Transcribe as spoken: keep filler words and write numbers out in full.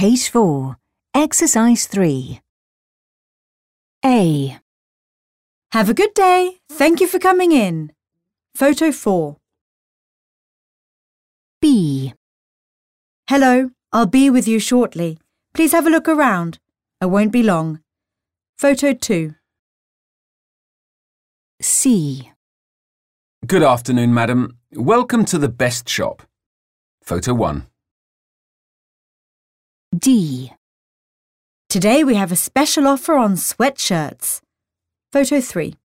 Page four, Exercise three. A. Have a good day. Thank you for coming in. Photo four. B. Hello, I'll be with you shortly. Please have a look around. I won't be long. Photo two. C. Good afternoon, madam. Welcome to the best shop. Photo one. D. Today we have a special offer on sweatshirts. Photo three.